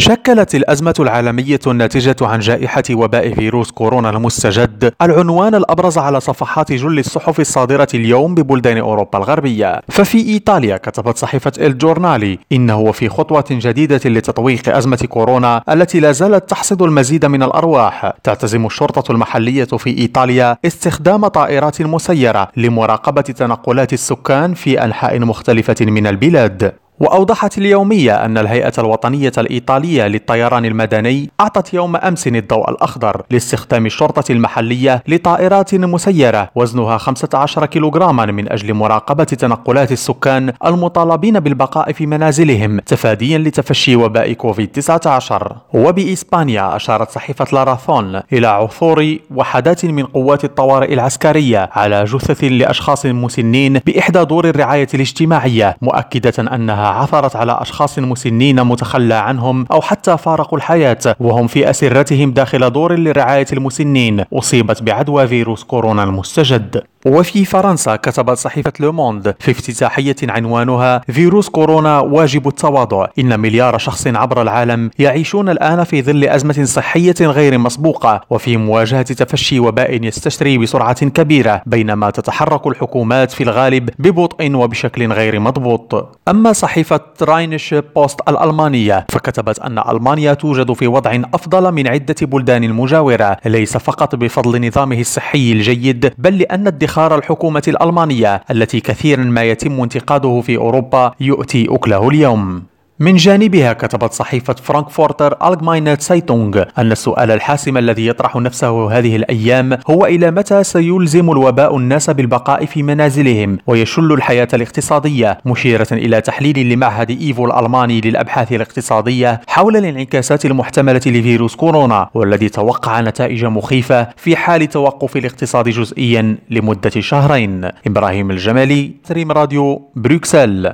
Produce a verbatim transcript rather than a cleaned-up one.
شكلت الأزمة العالمية الناتجة عن جائحة وباء فيروس كورونا المستجد العنوان الأبرز على صفحات جل الصحف الصادرة اليوم ببلدان أوروبا الغربية. ففي إيطاليا كتبت صحيفة الجورنالي إنه في خطوة جديدة لتطويق أزمة كورونا التي لا زالت تحصد المزيد من الأرواح، تعتزم الشرطة المحلية في إيطاليا استخدام طائرات مسيرة لمراقبة تنقلات السكان في أنحاء مختلفة من البلاد. وأوضحت اليومية أن الهيئة الوطنية الإيطالية للطيران المدني أعطت يوم أمس الضوء الأخضر لاستخدام الشرطة المحلية لطائرات مسيرة وزنها خمسة عشر كيلوغراما من أجل مراقبة تنقلات السكان المطالبين بالبقاء في منازلهم تفاديا لتفشي وباء كوفيد تسعة عشر. وبإسبانيا أشارت صحيفة لارافون إلى عثور وحدات من قوات الطوارئ العسكرية على جثث لأشخاص مسنين بإحدى دور الرعاية الاجتماعية، مؤكدة أنها عثرت على أشخاص مسنين متخلى عنهم أو حتى فارقوا الحياة وهم في أسرتهم داخل دور لرعاية المسنين أصيبت بعدوى فيروس كورونا المستجد. وفي فرنسا كتبت صحيفة لو موند في افتتاحية عنوانها فيروس كورونا واجب التواضع إن مليار شخص عبر العالم يعيشون الآن في ظل أزمة صحية غير مسبوقة وفي مواجهة تفشي وباء يستشري بسرعة كبيرة، بينما تتحرك الحكومات في الغالب ببطء وبشكل غير مضبوط. أما صحيفة راينش بوست الألمانية فكتبت أن ألمانيا توجد في وضع أفضل من عدة بلدان مجاورة، ليس فقط بفضل نظامه الصحي الجيد بل لأن ادخار الحكومة الألمانية التي كثيرا ما يتم انتقاده في أوروبا يؤتي أكله اليوم. من جانبها كتبت صحيفة فرانكفورتر ألجماينه سايتونغ أن السؤال الحاسم الذي يطرح نفسه هذه الأيام هو إلى متى سيلزم الوباء الناس بالبقاء في منازلهم ويشل الحياة الاقتصادية، مشيرة إلى تحليل لمعهد إيفو الألماني للأبحاث الاقتصادية حول الانعكاسات المحتملة لفيروس كورونا، والذي توقع نتائج مخيفة في حال توقف الاقتصاد جزئيا لمدة شهرين. إبراهيم الجمالي، تريم راديو، بروكسل.